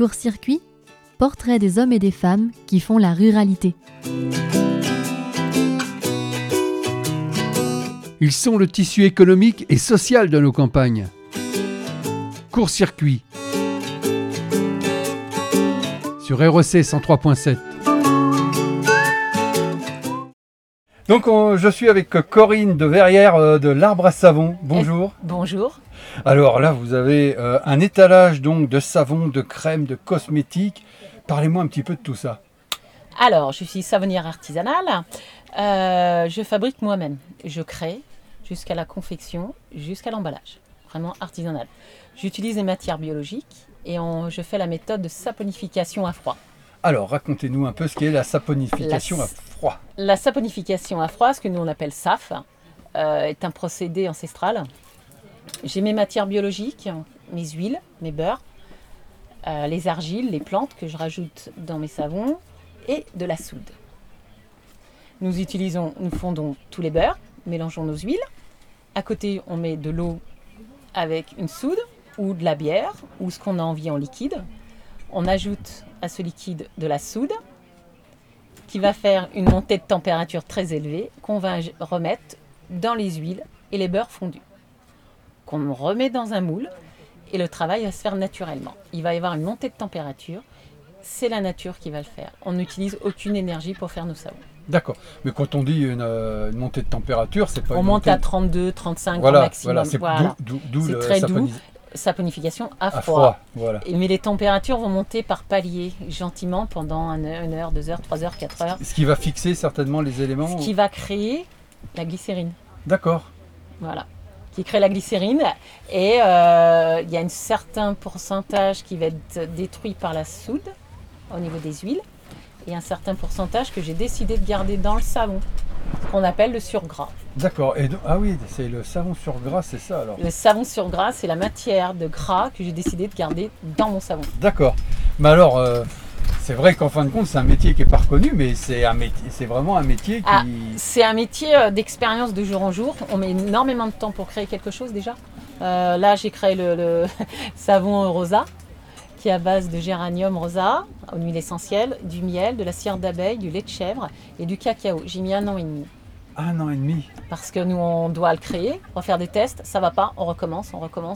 Court-circuit, portrait des hommes et des femmes qui font la ruralité. Ils sont le tissu économique et social de nos campagnes. Court-circuit sur REC 103.7. Donc je suis avec Corinne de Verrières de l'Arbre à Savon. Bonjour. Bonjour. Alors là, vous avez un étalage donc de savon, de crème, de cosmétiques. Parlez-moi un petit peu de tout ça. Alors, je suis savonnière artisanale. Je fabrique moi-même. Je crée jusqu'à la confection, jusqu'à l'emballage. Vraiment artisanal. J'utilise des matières biologiques et je fais la méthode de saponification à froid. Alors, racontez-nous un peu ce qu'est la saponification à froid. La saponification à froid, ce que nous on appelle SAF, est un procédé ancestral. J'ai mes matières biologiques, mes huiles, mes beurres, les argiles, les plantes que je rajoute dans mes savons et de la soude. Nous fondons tous les beurres, mélangeons nos huiles. À côté, on met de l'eau avec une soude ou de la bière ou ce qu'on a envie en liquide. On ajoute à ce liquide de la soude qui va faire une montée de température très élevée qu'on va remettre dans les huiles et les beurres fondus. Qu'on remet dans un moule et le travail va se faire naturellement. Il va y avoir une montée de température, c'est la nature qui va le faire. On n'utilise aucune énergie pour faire nos savons. D'accord, mais quand on dit une montée de température, c'est pas on une monte montée... à 32, 35 voilà, au maximum. Voilà, c'est c'est très doux. Saponification à froid. Voilà. Mais les températures vont monter par paliers, gentiment, pendant 1 heure, 2 heures, 3 heures, 4 heures. Ce qui va fixer certainement les éléments. Ce qui va créer la glycérine. D'accord. Voilà. Qui crée la glycérine. Et il y a un certain pourcentage qui va être détruit par la soude au niveau des huiles. Et un certain pourcentage que j'ai décidé de garder dans le savon, qu'on appelle le surgras. D'accord. Ah oui, c'est le savon sur gras, c'est ça alors. Le savon sur gras, c'est la matière de gras que j'ai décidé de garder dans mon savon. D'accord. Mais alors, c'est vrai qu'en fin de compte, c'est un métier qui n'est pas reconnu, mais c'est vraiment un métier qui... c'est un métier d'expérience de jour en jour. On met énormément de temps pour créer quelque chose déjà. Là, j'ai créé le savon rosa, qui est à base de géranium rosa, une huile essentielle, du miel, de la cire d'abeille, du lait de chèvre et du cacao. J'ai mis 1 an et demi. 1 an et demi. Parce que nous, on doit le créer, on va faire des tests, ça va pas, on recommence.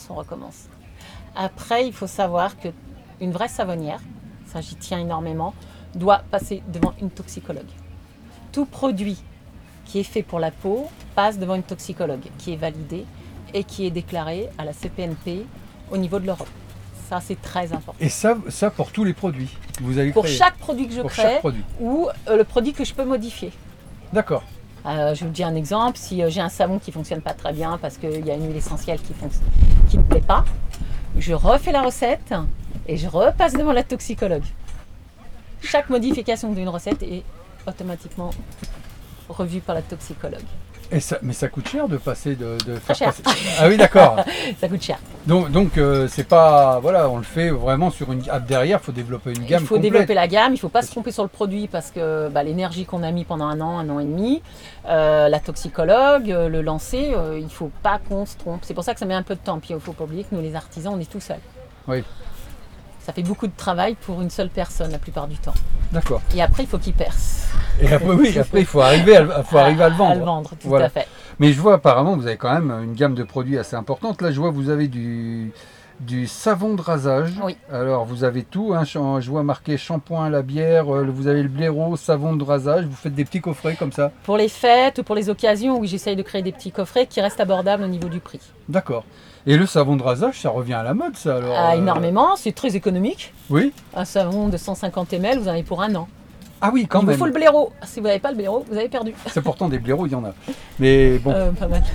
Après, il faut savoir qu'une vraie savonnière, ça j'y tiens énormément, doit passer devant une toxicologue. Tout produit qui est fait pour la peau passe devant une toxicologue qui est validée et qui est déclarée à la CPNP au niveau de l'Europe. Ça, c'est très important. Et ça pour tous les produits vous allez pour créer. Chaque produit que je crée ou le produit que je peux modifier. D'accord. Je vous dis un exemple, si j'ai un savon qui ne fonctionne pas très bien parce qu'il y a une huile essentielle qui ne plaît pas, je refais la recette et je repasse devant la toxicologue. Chaque modification d'une recette est automatiquement revue par la toxicologue. Mais ça coûte cher de passer de Très cher. Ah oui, d'accord. Ça coûte cher. Donc c'est pas... Voilà, on le fait vraiment sur une... Derrière, il faut développer une gamme. Il faut complète. développer la gamme, il ne faut pas se tromper sur le produit parce que l'énergie qu'on a mis pendant 1 an et demi, la toxicologue, le lancer, il ne faut pas qu'on se trompe. C'est pour ça que ça met un peu de temps. Puis il ne faut pas oublier que nous, les artisans, on est tout seuls. Oui. Ça fait beaucoup de travail pour une seule personne la plupart du temps. D'accord. Et après, il faut qu'il perce. Et après, il faut arriver à le vendre. À le vendre, tout à fait. Mais je vois apparemment, vous avez quand même une gamme de produits assez importante. Là, je vois vous avez du savon de rasage. Oui. Alors, vous avez tout. Je vois marqué shampoing, la bière, vous avez le blaireau, savon de rasage. Vous faites des petits coffrets comme ça. Pour les fêtes ou pour les occasions, oui, j'essaye de créer des petits coffrets qui restent abordables au niveau du prix. D'accord. Et le savon de rasage, ça revient à la mode, ça alors énormément, c'est très économique. Oui. Un savon de 150 ml, vous en avez pour 1 an. Ah oui, quand même. Il vous faut le blaireau. Si vous n'avez pas le blaireau, vous avez perdu. C'est pourtant des blaireaux, il y en a. Mais bon. Pas mal.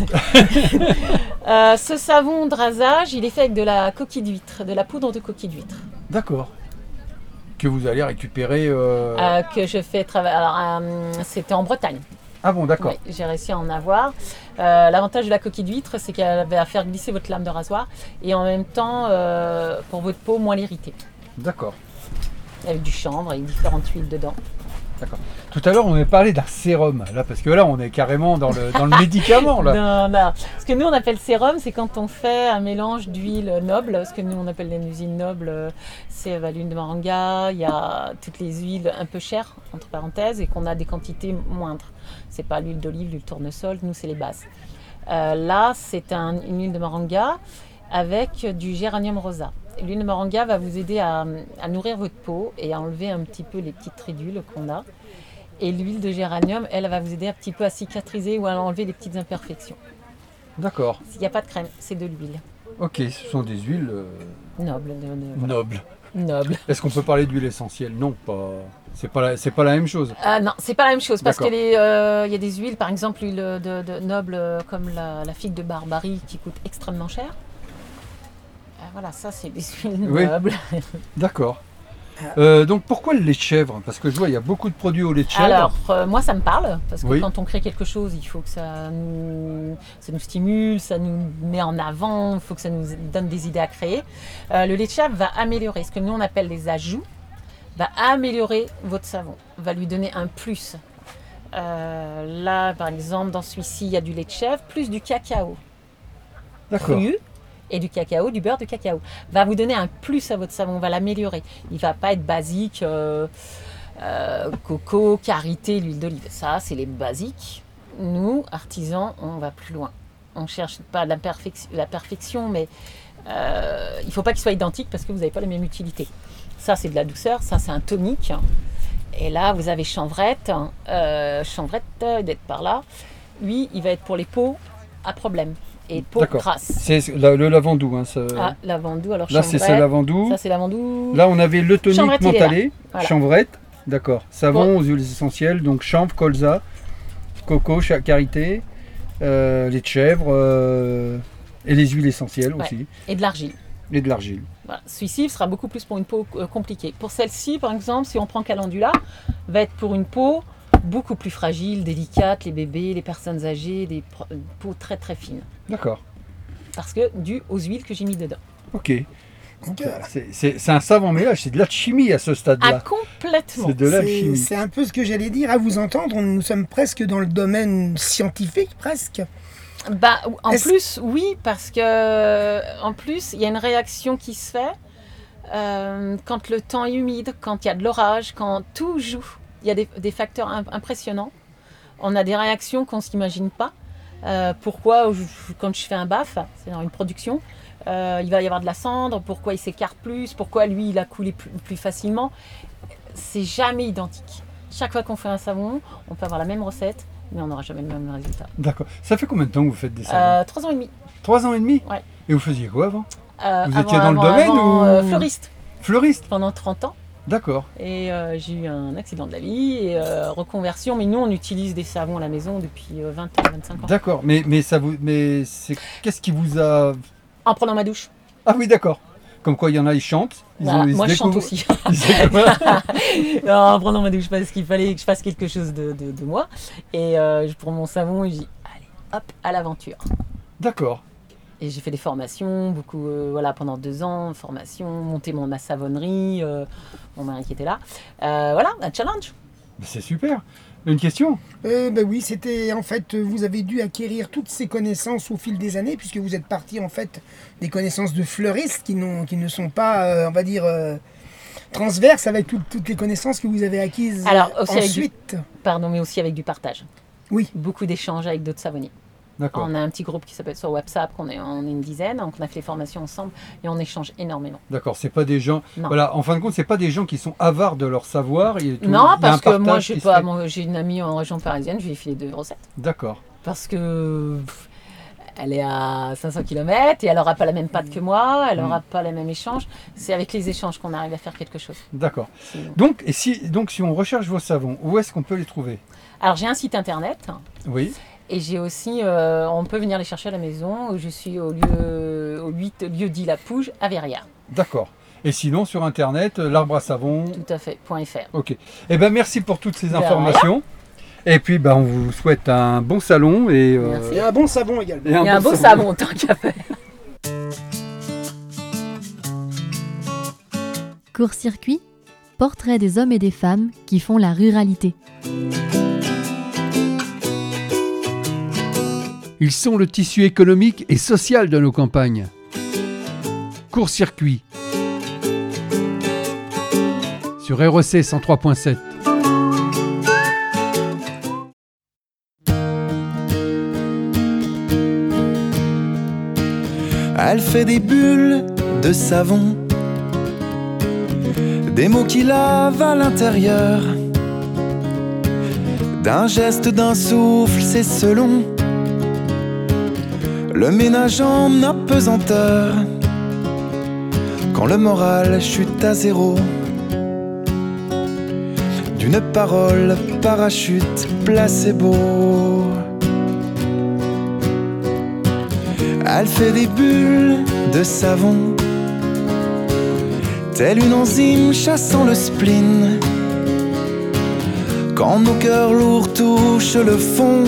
Ce savon de rasage, il est fait avec de la coquille d'huître, de la poudre de coquille d'huître. D'accord. Que vous allez récupérer... Que je fais travailler. Alors, c'était en Bretagne. Ah bon, d'accord. Oui, j'ai réussi à en avoir. L'avantage de la coquille d'huître, c'est qu'elle va faire glisser votre lame de rasoir et en même temps, pour votre peau, moins l'irriter. D'accord. Avec du chanvre, avec différentes huiles dedans. D'accord. Tout à l'heure, on avait parlé d'un sérum, là, parce que là, on est carrément dans le médicament, là. Non, non. Ce que nous on appelle sérum, c'est quand on fait un mélange d'huile noble. Ce que nous on appelle les huiles nobles, c'est l'huile de moringa. Il y a toutes les huiles un peu chères, entre parenthèses, et qu'on a des quantités moindres. C'est pas l'huile d'olive, l'huile tournesol, nous c'est les bases. Là, c'est une huile de moringa avec du géranium rosa. L'huile de moringa va vous aider à nourrir votre peau et à enlever un petit peu les petites ridules qu'on a. Et l'huile de géranium, elle va vous aider un petit peu à cicatriser ou à enlever les petites imperfections. D'accord. S'il n'y a pas de crème, c'est de l'huile. Ok, ce sont des huiles Noble. nobles. Noble. Est-ce qu'on peut parler d'huile essentielle? Non, pas. C'est pas la même chose. Non, c'est pas la même chose parce D'accord. qu'il y a des huiles, par exemple l'huile de noble comme la figue de Barbarie qui coûte extrêmement cher. Voilà, ça c'est des huiles Oui. nobles. D'accord. Donc pourquoi le lait de chèvre? Parce que je vois, il y a beaucoup de produits au lait de chèvre. Alors, moi ça me parle parce que Oui. quand on crée quelque chose, il faut que ça nous stimule, ça nous met en avant, il faut que ça nous donne des idées à créer. Le lait de chèvre va améliorer ce que nous on appelle les ajouts, va améliorer votre savon, va lui donner un plus. Là, par exemple, dans celui-ci, il y a du lait de chèvre plus du cacao D'accord. cru et du cacao, du beurre de cacao. Va vous donner un plus à votre savon, va l'améliorer. Il ne va pas être basique, coco, karité, l'huile d'olive. Ça, c'est les basiques. Nous, artisans, on va plus loin. On ne cherche pas la perfection, mais il ne faut pas qu'ils soient identiques parce que vous n'avez pas la même utilité. Ça, c'est de la douceur, ça, c'est un tonique. Et là, vous avez chanvrette. Chanvrette, il doit être par là. Lui, il va être pour les peaux à problème. Et peaux D'accord. grasses. C'est le lavandou. Hein, ça. Ah, lavandou, alors Là, chanvrette. c'est ce lavandou. Ça, c'est lavandou. Là, on avait le tonique Chanvrette, il est là. mentalé, Voilà. chanvrette, d'accord. Savon aux huiles essentielles, donc chanvre, colza, coco, karité, lait de chèvre et les huiles essentielles Ouais. aussi, Et de l'argile. et de l'argile. Voilà. Celui-ci sera beaucoup plus pour une peau compliquée. Pour celle-ci, par exemple, si on prend Calendula, va être pour une peau beaucoup plus fragile, délicate, les bébés, les personnes âgées, des peaux très très fines. D'accord, Parce que dû aux huiles que j'ai mis dedans. ok. C'est un savant mélange, c'est de l'alchimie à ce Ah, stade-là. complètement. C'est de l'alchimie. C'est un peu ce que j'allais dire. À vous entendre, nous sommes presque dans le domaine scientifique, presque. Bah, en Est-ce- plus, oui, parce que en plus, il y a une réaction qui se fait quand le temps est humide, quand il y a de l'orage, quand tout joue. Il y a des facteurs impressionnants. On a des réactions qu'on ne s'imagine pas. Pourquoi, quand je fais un baf, c'est dans une production, il va y avoir de la cendre, pourquoi il s'écarte plus, pourquoi lui il a coulé plus facilement. C'est jamais identique. Chaque fois qu'on fait un savon, on peut avoir la même recette, mais on n'aura jamais le même résultat. D'accord. Ça fait combien de temps que vous faites des savons? 3 ans et demi. 3 ans et demi? Ouais. Et vous faisiez quoi avant? Vous Avant- étiez dans le avant- domaine avant, ou fleuriste fleuriste? pendant 30 ans. D'accord. Et j'ai eu un accident de la vie et reconversion. Mais nous, on utilise des savons à la maison depuis 20 ans, 25 ans. D'accord. Mais c'est qu'est-ce qui vous a... En prenant ma douche. Ah oui, d'accord. Comme quoi, il y en a, ils chantent. Voilà, Ils se moi, je chante découvrent. aussi. Ils se découvrent. Non, en prenant ma douche parce qu'il fallait que je fasse quelque chose de moi. Et je prends mon savon et je dis, allez, hop, à l'aventure. D'accord. Et j'ai fait des formations, beaucoup, voilà, pendant 2 ans, formation, monter ma savonnerie, mon mari qui était là. Voilà, un challenge. Mais c'est super. Une question? Ben oui, c'était en fait, vous avez dû acquérir toutes ces connaissances au fil des années, puisque vous êtes parti en fait des connaissances de fleuriste qui ne sont pas, on va dire, transverses avec toutes les connaissances que vous avez acquises Alors, aussi avec ensuite. Pardon, mais aussi avec du partage. Oui. Beaucoup d'échanges avec d'autres savonniers. D'accord. On a un petit groupe qui s'appelle sur WhatsApp, on est une dizaine, donc on a fait les formations ensemble et on échange énormément. D'accord. C'est pas des gens. Non. Voilà. En fin de compte, c'est pas des gens qui sont avares de leur savoir. Il y a il y a Non, un parce que moi, partage je sais qui se pas, fait. j'ai une amie en région parisienne, je lui ai filé 2 recettes. D'accord. Parce que elle est à 500 km et elle n'aura pas la même pâte que moi, elle n'aura pas le même échange. C'est avec les échanges qu'on arrive à faire quelque chose. D'accord. Sinon- Donc, si on recherche vos savons, où est-ce qu'on peut les trouver? Alors, j'ai un site internet. Oui. Et j'ai aussi, on peut venir les chercher à la maison. Je suis au 8 lieu dit La Pouge à Verrières. D'accord. Et sinon, sur Internet, l'arbre à savon. Tout à fait, .fr. Ok. Eh ben, merci pour toutes ces De informations. Et puis, ben, on vous souhaite un bon salon et, Merci. Et un bon savon également. Il y a un beau savon, tant qu'à faire. Court-circuit, portrait des hommes et des femmes qui font la ruralité. Ils sont le tissu économique et social de nos campagnes. Court-circuit sur REC 103.7. Elle fait des bulles de savon, des mots qui lavent à l'intérieur. D'un geste, d'un souffle, c'est selon le ménage en apesanteur. Quand le moral chute à zéro, d'une parole parachute placebo. Elle fait des bulles de savon, telle une enzyme chassant le spleen. Quand nos cœurs lourds touchent le fond,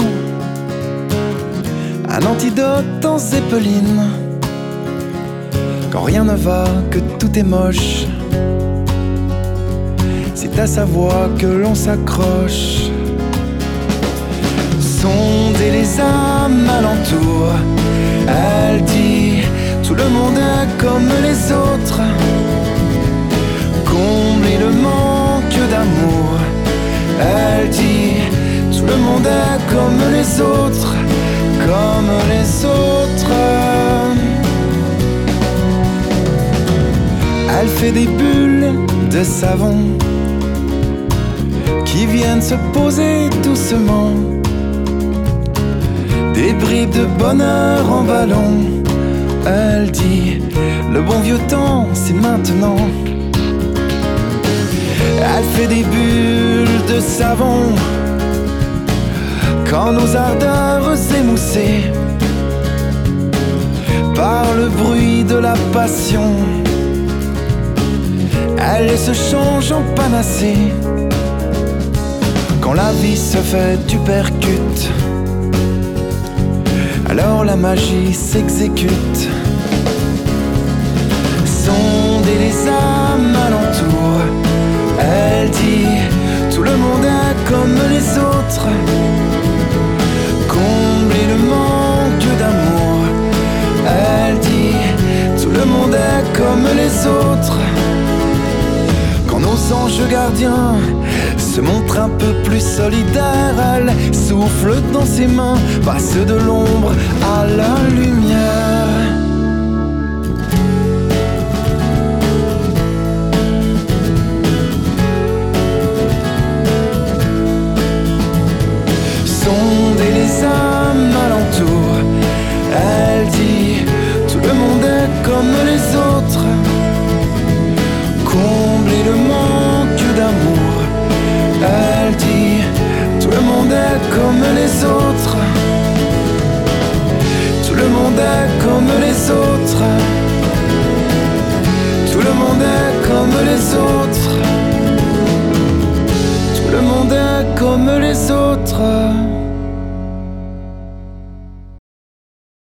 un antidote en zéppeline. Quand rien ne va, que tout est moche, c'est à sa voix que l'on s'accroche. Sonder les âmes alentour, elle dit tout le monde est comme les autres. Combler le manque d'amour, elle dit tout le monde est comme les autres, comme les autres. Elle fait des bulles de savon qui viennent se poser doucement, des bribes de bonheur en ballon. Elle dit le bon vieux temps c'est maintenant. Elle fait des bulles de savon quand nos ardeurs émoussées par le bruit de la passion, elle se change en panacée. Quand la vie se fait du percute, alors la magie s'exécute. Sonder les âmes alentour, elle dit tout le monde est comme les autres. Combler le manque d'amour, elle dit tout le monde est comme les autres. Quand nos anges gardiens se montrent un peu plus solidaires, elle souffle dans ses mains, passe de l'ombre à la lumière. Sonder les âmes alentour, elle dit tout le monde est comme les autres. Combler le manque d'amour, elle dit tout le monde est comme les autres. Tout le monde est comme les autres. Tout le monde est comme les autres. Tout le monde est comme les autres.